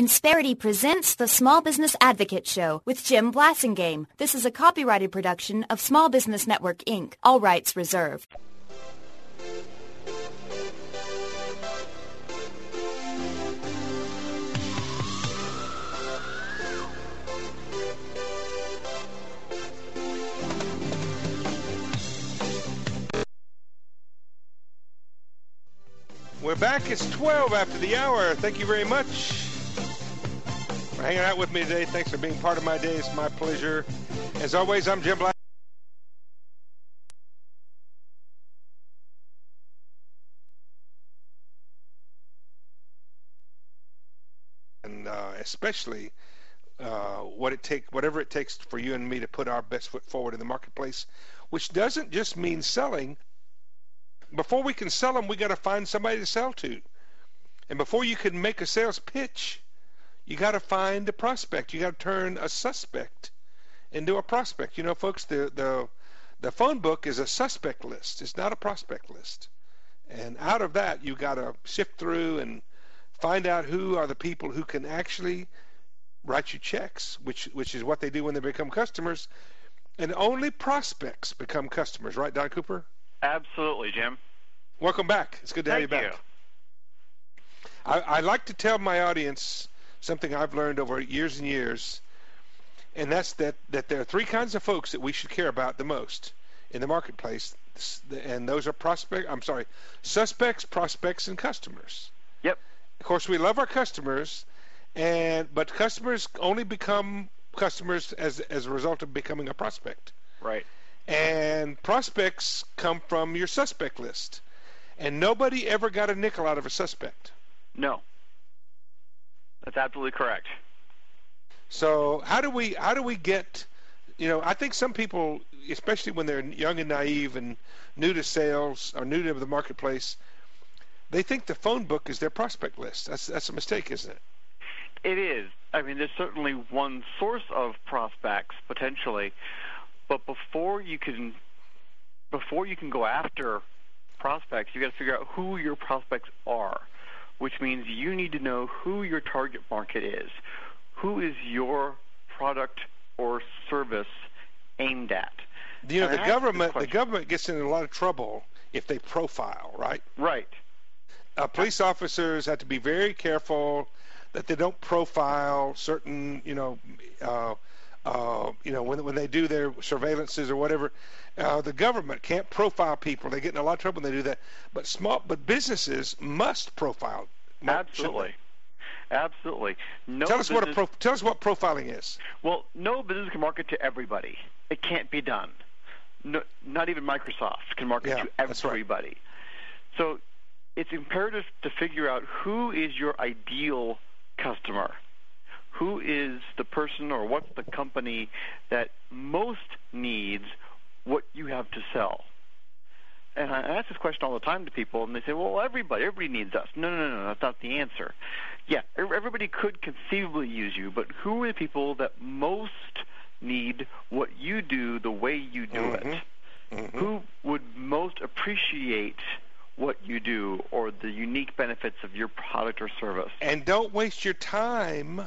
Insperity presents the Small Business Advocate Show with Jim Blasingame. This is a copyrighted production of Small Business Network, Inc., all rights reserved. We're back. It's 12 after the hour. Thank you very much for hanging out with me today. Thanks for being part of my day. It's my pleasure. As always, I'm Jim Black. And especially whatever it takes for you and me to put our best foot forward in the marketplace, which doesn't just mean selling. Before we can sell them, we got to find somebody to sell to. And before you can make a sales pitch, you got to find a prospect. You got to turn a suspect into a prospect. You know, folks, the phone book is a suspect list. It's not a prospect list. And out of that, you got to sift through and find out who are the people who can actually write you checks, which is what they do when they become customers. And only prospects become customers, right, Don Cooper? Absolutely, Jim. Welcome back. It's good to have you back. I like to tell my audience something I've learned over years and years, and that's that there are three kinds of folks that we should care about the most in the marketplace, and those are suspects, prospects, and customers. Yep. Of course, we love our customers, but customers only become customers as a result of becoming a prospect. Right. And prospects come from your suspect list. And nobody ever got a nickel out of a suspect. No. That's absolutely correct. So how do we get, I think some people, especially when they're young and naive and new to sales or new to the marketplace, they think the phone book is their prospect list. That's a mistake, isn't it? It is. I mean, there's certainly one source of prospects, potentially. But before you can go after prospects, you got to figure out who your prospects are, which means you need to know who your target market is. Who is your product or service aimed at? The government gets in a lot of trouble if they profile, right? Right. Police officers have to be very careful that they don't profile certain, when they do their surveillances or whatever, the government can't profile people. They get in a lot of trouble when they do that. But businesses must profile. Absolutely. Absolutely. Tell us what profiling is. Well, no business can market to everybody. It can't be done. No, not even Microsoft can market to everybody. Right. So it's imperative to figure out who is your ideal customer. Who is the person or what's the company that most needs what you have to sell? And I ask this question all the time to people, and they say, well, everybody needs us. No, that's not the answer. Yeah, everybody could conceivably use you, but who are the people that most need what you do the way you do it? Mm-hmm. Who would most appreciate what you do or the unique benefits of your product or service? And don't waste your time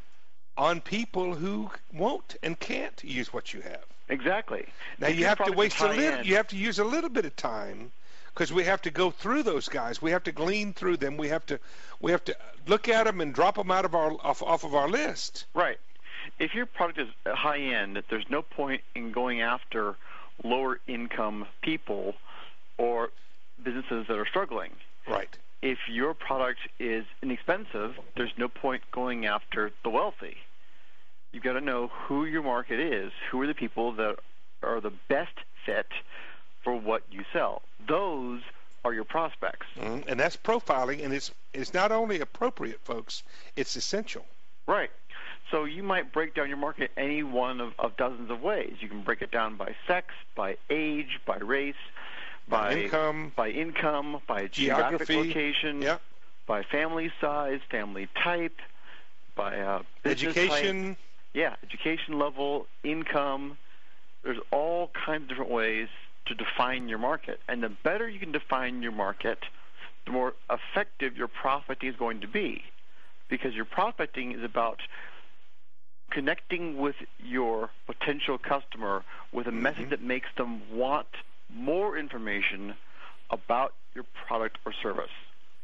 on people who won't and can't use what you have. Exactly. Now you have to waste you have to use a little bit of time because we have to go through those guys. We have to glean through them. We have to look at them and drop them off of our list. Right. If your product is high end, there's no point in going after lower income people or businesses that are struggling. Right. If your product is inexpensive, there's no point going after the wealthy. You've got to know who your market is, who are the people that are the best fit for what you sell. Those are your prospects. Mm-hmm. And that's profiling, and it's not only appropriate, folks, it's essential. Right. So you might break down your market any one of dozens of ways. You can break it down by sex, by age, by race, by income, by geographic location, by family size, family type, by business education. Type. Yeah, education level, income. There's all kinds of different ways to define your market. And the better you can define your market, the more effective your prospecting is going to be. because your prospecting is about connecting with your potential customer with a message that makes them want more information about your product or service.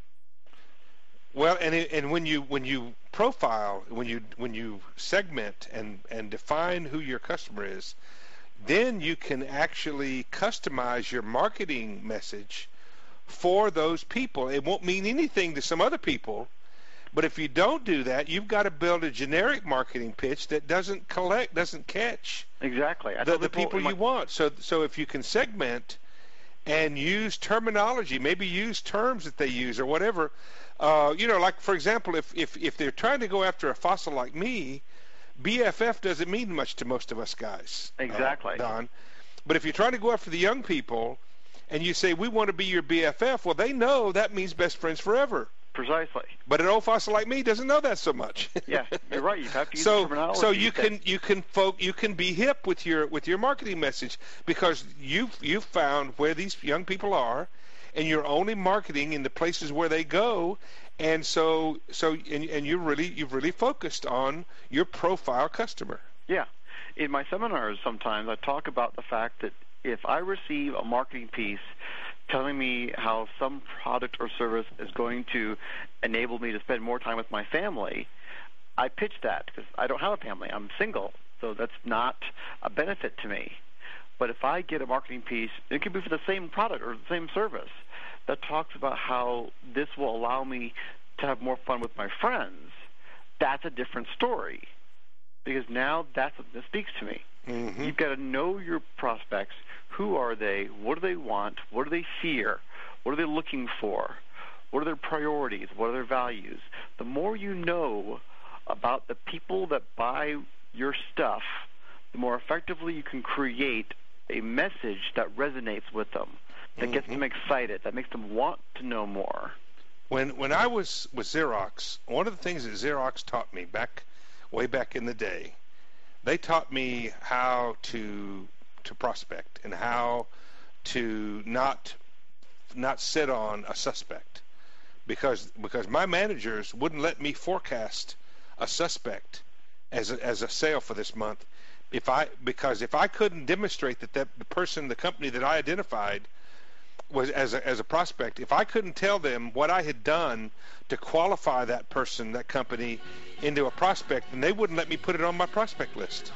Well, and when you profile, when you segment and define who your customer is, then you can actually customize your marketing message for those people. It won't mean anything to some other people, but if you don't do that, you've got to build a generic marketing pitch that doesn't catch exactly the people you want. So if you can segment and use terminology, maybe use terms that they use or whatever. Like for example, if they're trying to go after a fossil like me, BFF doesn't mean much to most of us guys. Exactly. Don. But if you're trying to go after the young people and you say, we want to be your BFF, well, they know that means best friends forever. Precisely. But an old fossil like me doesn't know that so much. Yeah, you're right. You have to use terminology. So you can be hip with your marketing message because you've found where these young people are, and you're only marketing in the places where they go, and you've really focused on your profile customer. Yeah. In my seminars sometimes I talk about the fact that if I receive a marketing piece telling me how some product or service is going to enable me to spend more time with my family, I pitch that because I don't have a family. I'm single, so that's not a benefit to me. But if I get a marketing piece, it could be for the same product or the same service, that talks about how this will allow me to have more fun with my friends, that's a different story because now that's what speaks to me. Mm-hmm. You've got to know your prospects. Who are they? What do they want? What do they fear? What are they looking for? What are their priorities? What are their values? The more you know about the people that buy your stuff, the more effectively you can create a message that resonates with them, that gets them excited, that makes them want to know more. When I was with Xerox, one of the things that Xerox taught me way back in the day, they taught me how to prospect and how to not sit on a suspect, because my managers wouldn't let me forecast a suspect as a sale for this month because if I couldn't demonstrate that the person, the company that I identified was as a prospect, if I couldn't tell them what I had done to qualify that person, that company, into a prospect, then they wouldn't let me put it on my prospect list.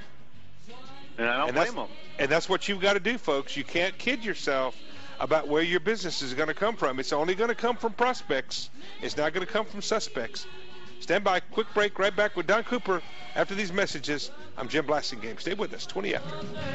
And I don't blame them. And that's what you've got to do, folks. You can't kid yourself about where your business is going to come from. It's only going to come from prospects. It's not going to come from suspects. Stand by. Quick break. Right back with Don Cooper after these messages. I'm Jim Blasingame. Stay with us. 20 after.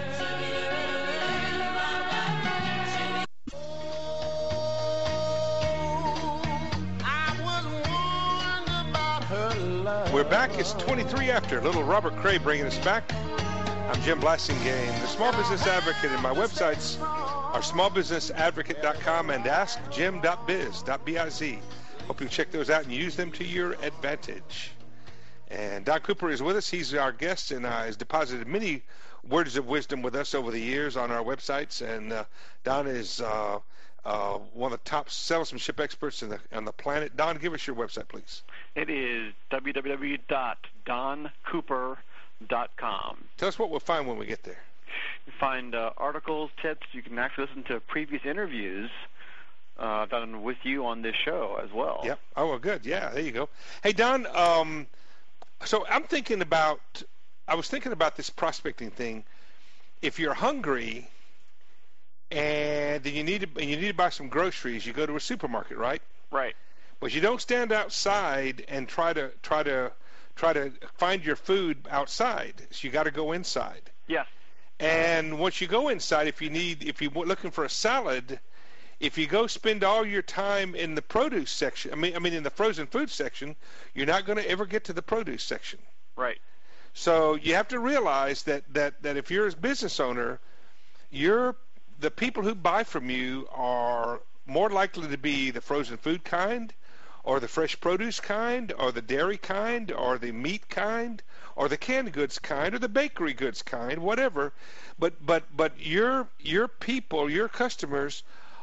We're back. It's 23 after. Little Robert Cray bringing us back. I'm Jim Blasingame, the Small Business Advocate, and my websites are smallbusinessadvocate.com and askjim.biz. Hope you check those out and use them to your advantage. And Don Cooper is with us. He's our guest and has deposited many words of wisdom with us over the years on our websites. And Don is one of the top salesmanship experts on the planet. Don, give us your website, please. It is www.doncooper.com. Tell us what we'll find when we get there. You find articles, tips. You can actually listen to previous interviews done with you on this show as well. Yep. Oh, well, good. Yeah, there you go. Hey, Don, so I was thinking about this prospecting thing. If you're hungry and then you need to buy some groceries, you go to a supermarket, right? Right. But you don't stand outside and try to find your food outside. So you got to go inside. Yeah. And once you go inside, if you're looking for a salad, if you go spend all your time in the produce section, I mean in the frozen food section, you're not going to ever get to the produce section. Right. So you have to realize that if you're a business owner, the people who buy from you are more likely to be the frozen food kind, or the fresh produce kind, or the dairy kind, or the meat kind, or the canned goods kind, or the bakery goods kind, whatever. But your people, your customers,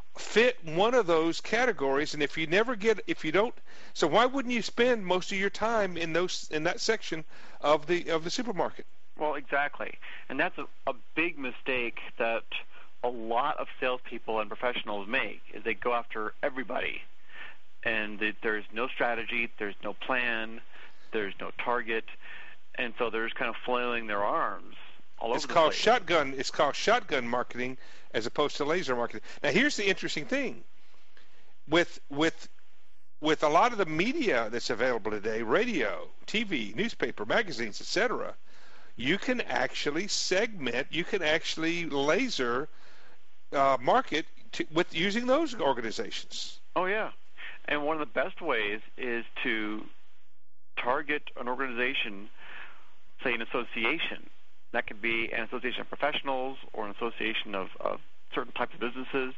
fit one of those categories, and if you don't, so why wouldn't you spend most of your time in that section of the supermarket? Well, exactly, and that's a big mistake that a lot of salespeople and professionals make, is they go after everybody, and there's no strategy, there's no plan, there's no target, and so they're just kind of flailing their arms all over the place. It's called shotgun marketing as opposed to laser marketing. Now, here's the interesting thing: with a lot of the media that's available today, radio, TV, newspaper, magazines, etc., you can actually segment, you can actually laser market with using those organizations. Oh yeah, and one of the best ways is to target an organization, say an association. That could be an association of professionals or an association of certain types of businesses,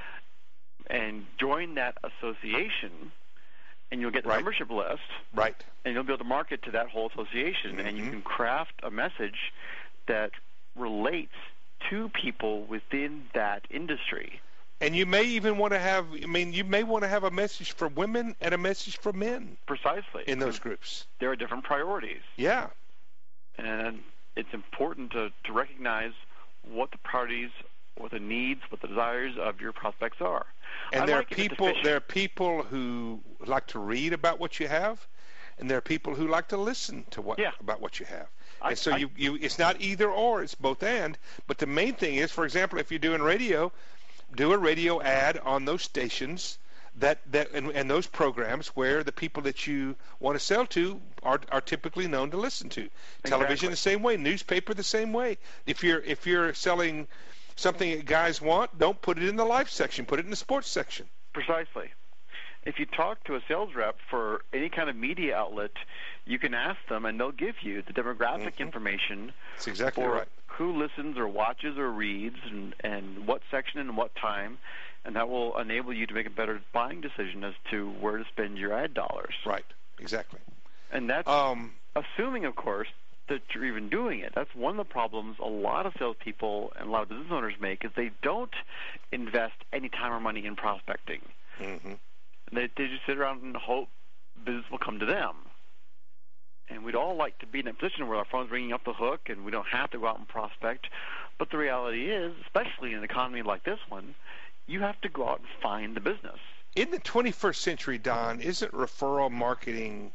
and join that association, and you'll get the membership list. Right. And you'll be able to market to that whole association, and you can craft a message that relates to people within that industry. And you may even want to have, you may want to have a message for women and a message for men. Precisely. In those groups. There are different priorities. Yeah. And it's important to recognize what the priorities, what the needs, what the desires of your prospects are. And there are people who like to read about what you have, and there are people who like to listen to about what you have. And so it's not either or, it's both and. But the main thing is, for example, if you're doing radio, do a radio ad on those stations and those programs where the people that you want to sell to are typically known to listen to. Exactly. Television the same way, newspaper the same way. If you're selling something that guys want, don't put it in the life section, put it in the sports section. Precisely. If you talk to a sales rep for any kind of media outlet, you can ask them, and they'll give you the demographic information. That's exactly right. Who listens or watches or reads, and what section and what time, and that will enable you to make a better buying decision as to where to spend your ad dollars. Right. Exactly. And that's assuming, of course, that you're even doing it. That's one of the problems a lot of salespeople and a lot of business owners make, is they don't invest any time or money in prospecting. Mm-hmm. They just sit around and hope business will come to them. And we'd all like to be in a position where our phone's ringing up the hook and we don't have to go out and prospect. But the reality is, especially in an economy like this one, you have to go out and find the business. In the 21st century, Don, isn't referral marketing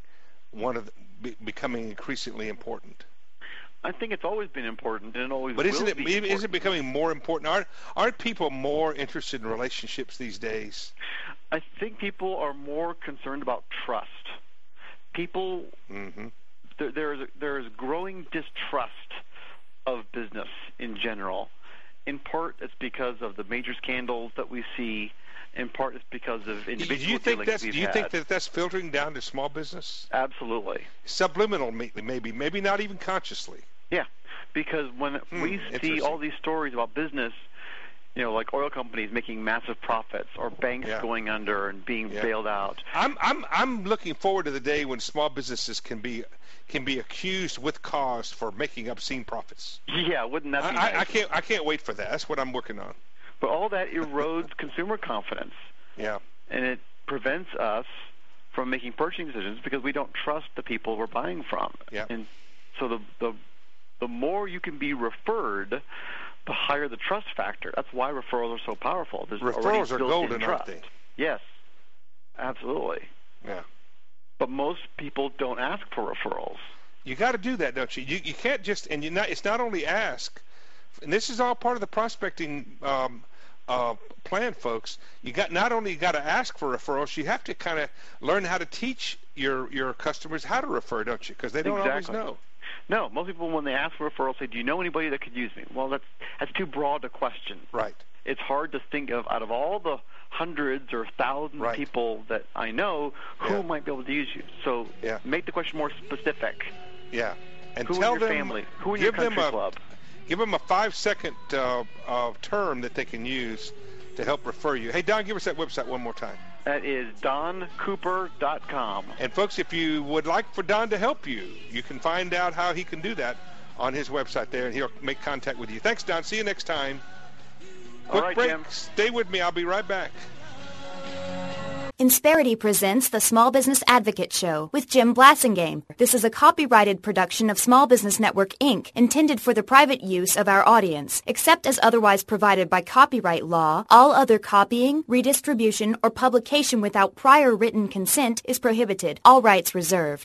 becoming increasingly important? I think it's always been important, and it always will be important. But isn't it becoming more important? Aren't people more interested in relationships these days? I think people are more concerned about trust. People, there is growing distrust of business in general. In part, it's because of the major scandals that we see. In part, it's because of individual dealings we've had. Do you think that's filtering down to small business? Absolutely. Subliminal, maybe not even consciously. Yeah, because when we see all these stories about business, like oil companies making massive profits or banks going under and being bailed out. I'm looking forward to the day when small businesses can be accused with cause for making obscene profits. Yeah, wouldn't that be nice? I can't wait for that. That's what I'm working on. But all that erodes consumer confidence. Yeah. And it prevents us from making purchasing decisions because we don't trust the people we're buying from. Yeah. And so the more you can be referred, the higher the trust factor. That's why referrals are so powerful. Referrals are golden, aren't they? Yes, absolutely. Yeah. But most people don't ask for referrals. You got to do that, don't you? You can't just, and it's not only ask, and this is all part of the prospecting plan, folks. Not only got to ask for referrals, you have to kind of learn how to teach your customers how to refer, don't you? Because they don't always know. No, most people, when they ask for referrals, say, do you know anybody that could use me? Well, that's too broad a question. Right. It's hard to think of, out of all the hundreds or thousands of people that I know, who might be able to use you. So make the question more specific. Yeah. And who tell in your them, family? Who in your country club? Give them a 5-second term that they can use to help refer you. Hey, Don, give us that website one more time. That is DonCooper.com. And, folks, if you would like for Don to help you, you can find out how he can do that on his website there, and he'll make contact with you. Thanks, Don. See you next time. Quick break. Jim. Stay with me. I'll be right back. Insperity presents the Small Business Advocate Show with Jim Blasingame. This is a copyrighted production of Small Business Network, Inc., intended for the private use of our audience. Except as otherwise provided by copyright law, all other copying, redistribution, or publication without prior written consent is prohibited. All rights reserved.